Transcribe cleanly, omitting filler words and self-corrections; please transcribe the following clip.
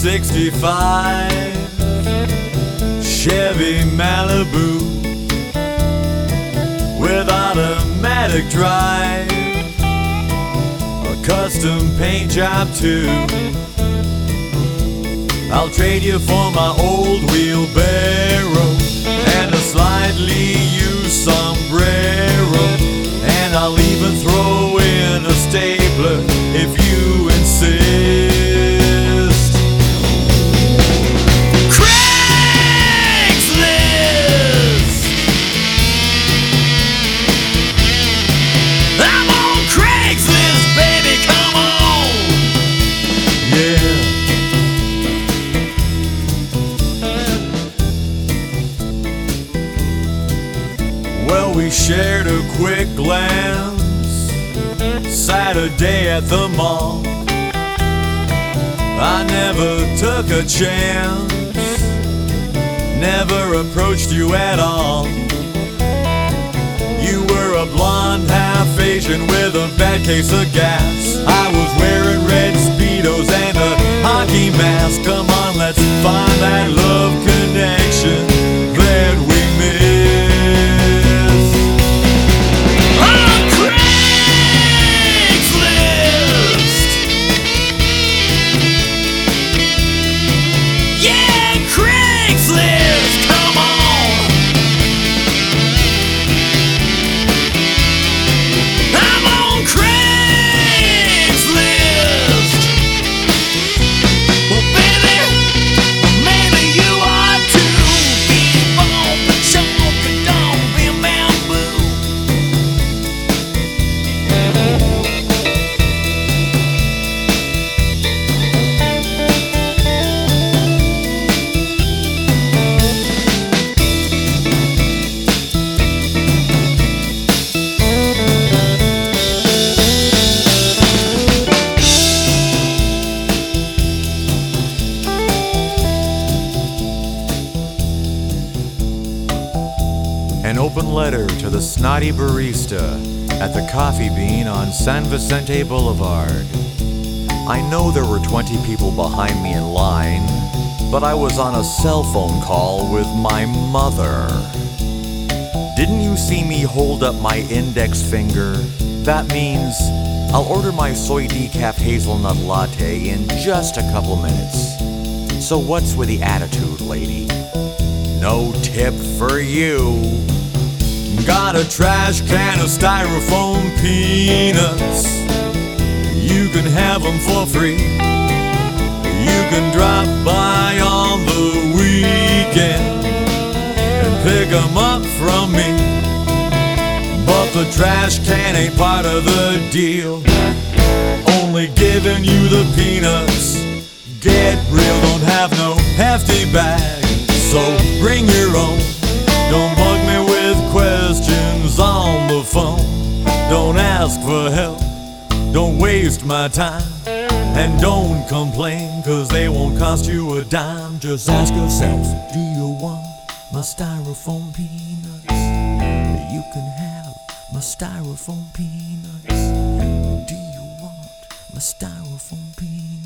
65 Chevy Malibu with automatic drive, a custom paint job too. I'll trade you for my old wheelbarrow and a slightly used sombrero, and I'll even throw in a stapler if you insist. I'm on Craigslist, baby, come on! Yeah. Well, we shared a quick glance Saturday at the mall. I never took a chance, never approached you at all. You were a blonde half-Asian with a bad case of gas. I was wearing red Speedos and a hockey mask. Come on, let's find that love connection that we missed. On Craigslist! Yeah, Craigslist! Come on! I'm on Craigslist! Well, baby, maybe you are too. Keep on choking, don't be a bamboo. An open letter to the snotty barista at the Coffee Bean on San Vicente Boulevard. I know there were 20 people behind me in line, but I was on a cell phone call with my mother. Didn't you see me hold up my index finger? That means I'll order my soy decaf hazelnut latte in just a couple minutes. So what's with the attitude, lady? No tip for you. Got a trash can of styrofoam peanuts. You can have them for free. You can drop by on the weekend and pick them up from me. But the trash can ain't part of the deal. Only giving you the peanuts. Get real, don't have no hefty bag, so bring your own. Don't bug me with questions on the phone. Don't ask for help, don't waste my time, and don't complain, cause they won't cost you a dime. Just ask yourself, do you want my styrofoam peanuts? You can have my styrofoam peanuts. Do you want my styrofoam peanuts?